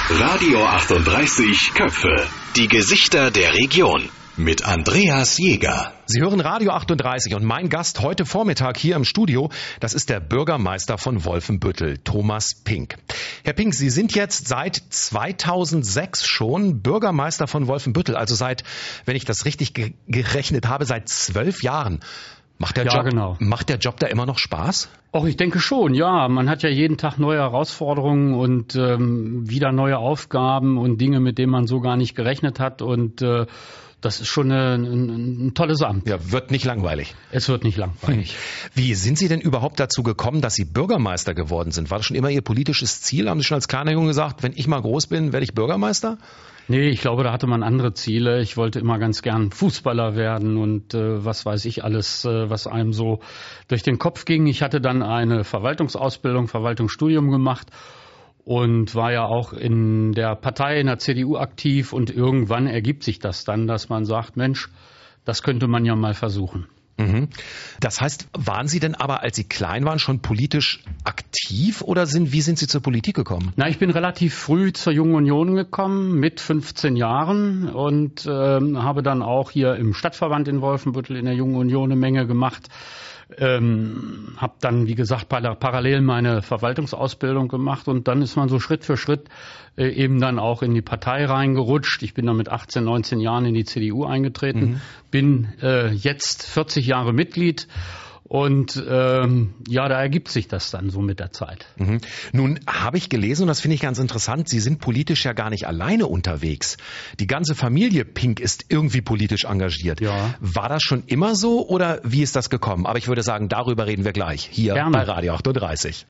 Radio 38 Köpfe. Die Gesichter der Region. Mit Andreas Jäger. Sie hören Radio 38 und mein Gast heute Vormittag hier im Studio, das ist der Bürgermeister von Wolfenbüttel, Thomas Pink. Herr Pink, Sie sind jetzt seit 2006 schon Bürgermeister von Wolfenbüttel, also seit, wenn ich das richtig gerechnet habe, seit 12 Jahren. Macht der Job da immer noch Spaß? Auch ich denke schon, ja. Man hat ja jeden Tag neue Herausforderungen und wieder neue Aufgaben und Dinge, mit denen man so gar nicht gerechnet hat. Und das ist schon ein tolles Amt. Ja, wird nicht langweilig. Es wird nicht langweilig. Wie sind Sie denn überhaupt dazu gekommen, dass Sie Bürgermeister geworden sind? War das schon immer Ihr politisches Ziel? Haben Sie schon als kleiner Junge gesagt, wenn ich mal groß bin, werde ich Bürgermeister? Nee, ich glaube, da hatte man andere Ziele. Ich wollte immer ganz gern Fußballer werden und was weiß ich alles, was einem so durch den Kopf ging. Ich hatte dann eine Verwaltungsausbildung, Verwaltungsstudium gemacht und war ja auch in der Partei, in der CDU aktiv. Und irgendwann ergibt sich das dann, dass man sagt, Mensch, das könnte man ja mal versuchen. Mhm. Das heißt, waren Sie denn aber, als Sie klein waren, schon politisch aktiv oder wie sind Sie zur Politik gekommen? Na, ich bin relativ früh zur Jungen Union gekommen, mit 15 Jahren und habe dann auch hier im Stadtverband in Wolfenbüttel in der Jungen Union eine Menge gemacht. Habe dann, wie gesagt, parallel meine Verwaltungsausbildung gemacht und dann ist man so Schritt für Schritt eben dann auch in die Partei reingerutscht. Ich bin dann mit 18, 19 Jahren in die CDU eingetreten, bin jetzt 40 Jahre Mitglied. Und ja, da ergibt sich das dann so mit der Zeit. Mhm. Nun habe ich gelesen, und das finde ich ganz interessant, Sie sind politisch ja gar nicht alleine unterwegs. Die ganze Familie Pink ist irgendwie politisch engagiert. Ja. War das schon immer so oder wie ist das gekommen? Aber ich würde sagen, darüber reden wir gleich hier Gerne. bei Radio 38.